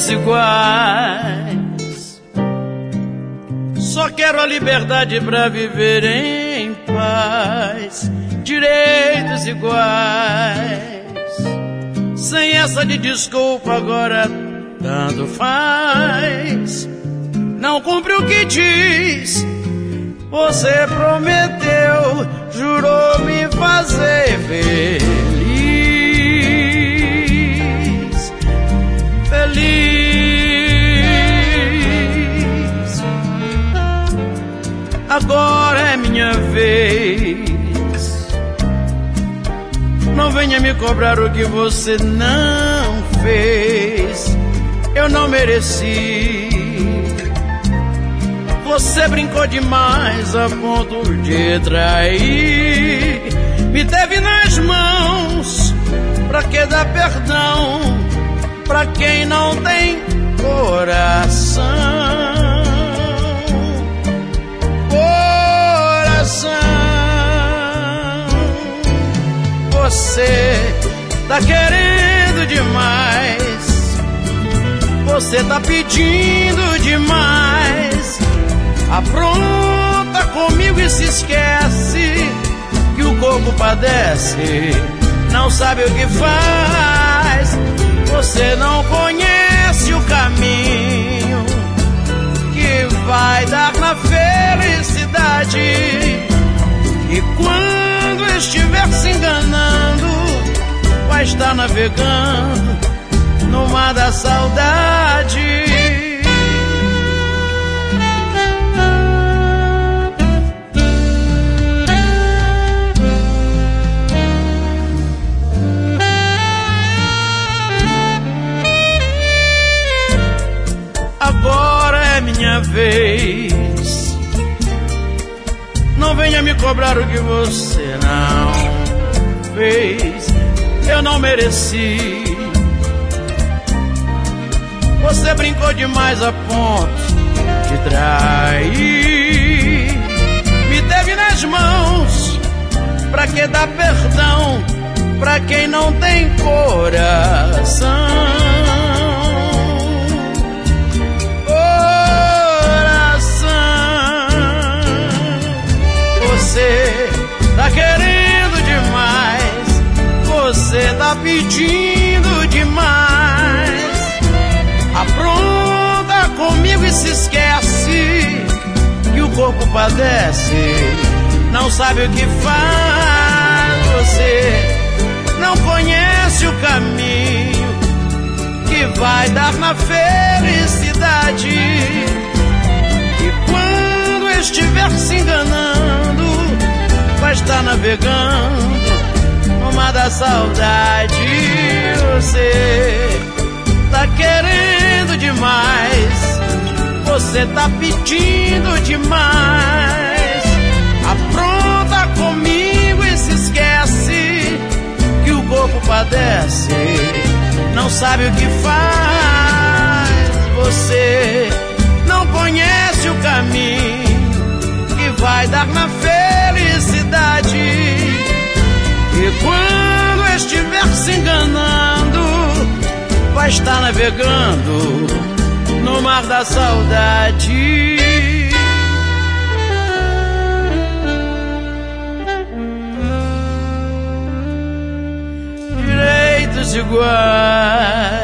direitos iguais. Só quero a liberdade pra viver em paz. Direitos iguais. Sem essa de desculpa, agora tanto faz. Não cumpre o que diz. Você prometeu, jurou me fazer feliz. Feliz. Agora é minha vez. Não venha me cobrar o que você não fez. Eu não mereci. Você brincou demais a ponto de trair. Me teve nas mãos. Pra que dar perdão pra quem não tem coração? Coração. Você tá querendo demais. Você tá pedindo demais. Apronta comigo e se esquece que o corpo padece, não sabe o que faz. Você não conhece o caminho que vai dar na felicidade. E quando estiver se enganando, vai estar navegando no mar da saudade. Agora é minha vez. Não venha me cobrar o que você não fez. Eu não mereci. Você brincou demais a ponto de trair. Me teve nas mãos. Pra que dar perdão pra quem não tem coração? Você tá querendo demais. Você tá pedindo demais. Apronta comigo e se esquece que o corpo padece, não sabe o que faz. Você não conhece o caminho que vai dar na felicidade. E quando estiver se enganando, vai estar navegando no mar da saudade. Você tá querendo demais. Você tá pedindo demais. Apronta comigo e se esquece que o corpo padece, não sabe o que faz. Você não conhece o caminho que vai dar na felicidade. E quando estiver se enganando, vai estar navegando no mar da saudade. Direitos iguais.